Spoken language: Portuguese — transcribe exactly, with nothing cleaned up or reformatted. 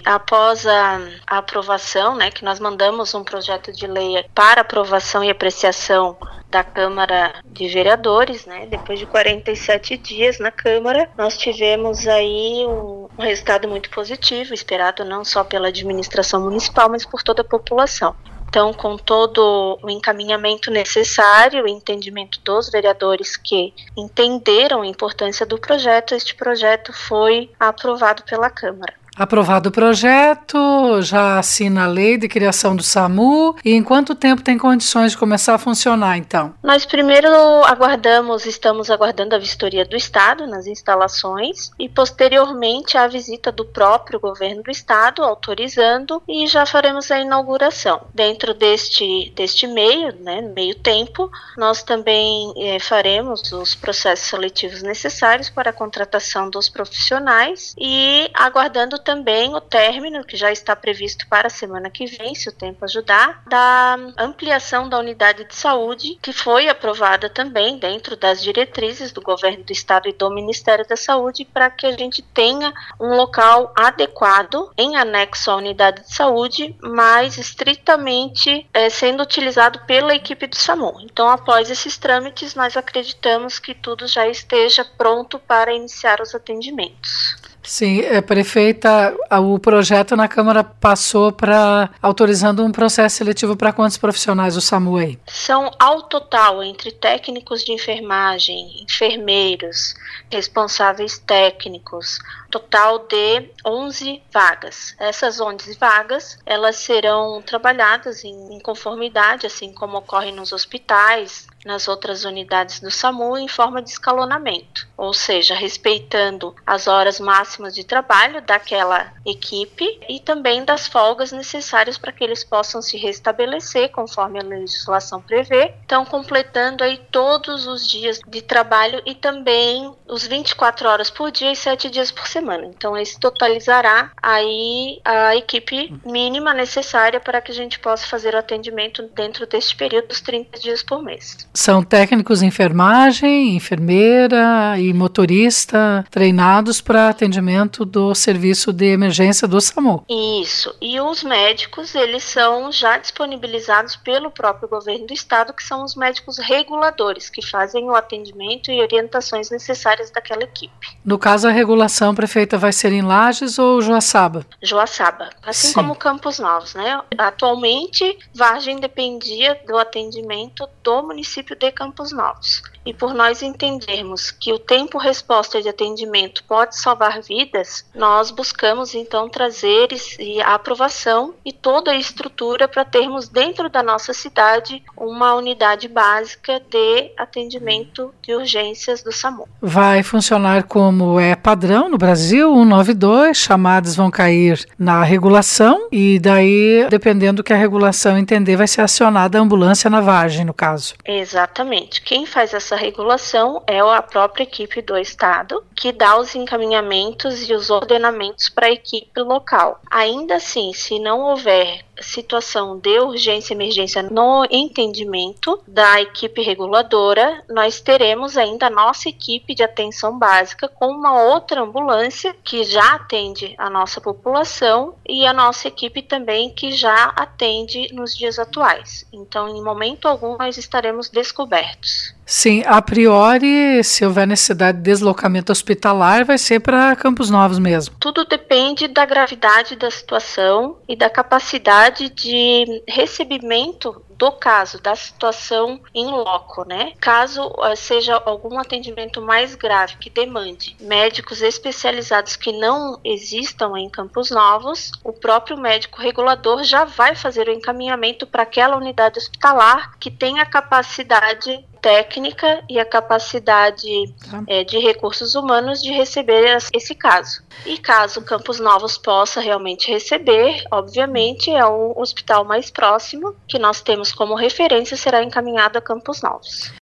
após a, a aprovação, né, que nós mandamos um projeto de lei para aprovação e apreciação da Câmara de Vereadores, né? Depois de quarenta e sete dias na Câmara, nós tivemos aí um, um resultado muito positivo, esperado não só pela administração municipal, mas por toda a população. Então, com todo o encaminhamento necessário, o entendimento dos vereadores que entenderam a importância do projeto, este projeto foi aprovado pela Câmara. Aprovado o projeto, já assina a lei de criação do SAMU, e em quanto tempo tem condições de começar a funcionar, então? Nós primeiro aguardamos, estamos aguardando a vistoria do Estado nas instalações e posteriormente a visita do próprio governo do Estado, autorizando, e já faremos a inauguração. Dentro deste, deste meio, né, meio tempo, nós também eh, faremos os processos seletivos necessários para a contratação dos profissionais e aguardando também o término, que já está previsto para a semana que vem, se o tempo ajudar, da ampliação da unidade de saúde, que foi aprovada também dentro das diretrizes do governo do Estado e do Ministério da Saúde, para que a gente tenha um local adequado em anexo à unidade de saúde, mas estritamente é, sendo utilizado pela equipe do SAMU. Então, após esses trâmites, nós acreditamos que tudo já esteja pronto para iniciar os atendimentos. Sim, é, prefeita, o projeto na Câmara passou para autorizando um processo seletivo para quantos profissionais o SAMU aí? São ao total, entre técnicos de enfermagem, enfermeiros, responsáveis técnicos, total de onze vagas. Essas onze vagas, elas serão trabalhadas em, em conformidade, assim como ocorre nos hospitais, nas outras unidades do SAMU, em forma de escalonamento, ou seja, respeitando as horas máximas de trabalho daquela equipe e também das folgas necessárias para que eles possam se restabelecer conforme a legislação prevê. Então, completando aí todos os dias de trabalho e também os vinte e quatro horas por dia e sete dias por semana. Então, esse totalizará aí a equipe mínima necessária para que a gente possa fazer o atendimento dentro deste período dos trinta dias por mês. São técnicos de enfermagem, enfermeira e motorista treinados para atendimento do serviço de emergência do SAMU. Isso. E os médicos, eles são já disponibilizados pelo próprio governo do Estado, que são os médicos reguladores, que fazem o atendimento e orientações necessárias daquela equipe. No caso, a regulação, prefeita, vai ser em Lages ou Joaçaba? Joaçaba. Assim Sim. como Campos Novos, né? Atualmente, Vargem dependia do atendimento do município de Campos Novos. E por nós entendermos que o tempo-resposta de atendimento pode salvar vidas, nós buscamos então trazer a aprovação e toda a estrutura para termos dentro da nossa cidade uma unidade básica de atendimento de urgências do SAMU. Vai funcionar como é padrão no Brasil, cento e noventa e dois, chamadas vão cair na regulação e daí, dependendo do que a regulação entender, vai ser acionada a ambulância na Vargem, no caso. Exatamente. Quem faz essa regulação é a própria equipe do Estado, que dá os encaminhamentos e os ordenamentos para a equipe local. Ainda assim, se não houver situação de urgência e emergência no entendimento da equipe reguladora, nós teremos ainda a nossa equipe de atenção básica com uma outra ambulância que já atende a nossa população e a nossa equipe também que já atende nos dias atuais. Então, em momento algum, nós estaremos descobertos. Sim, a priori, se houver necessidade de deslocamento hospitalar, vai ser para Campos Novos mesmo. Tudo depende da gravidade da situação e da capacidade de recebimento do caso, da situação em loco, né? Caso uh, seja algum atendimento mais grave que demande médicos especializados que não existam em Campos Novos, o próprio médico regulador já vai fazer o encaminhamento para aquela unidade hospitalar que tem a capacidade técnica e a capacidade tá. é, de recursos humanos de receber esse caso. E caso Campos Novos possa realmente receber, obviamente é o hospital mais próximo que nós temos como referência será encaminhado a Campos Novos.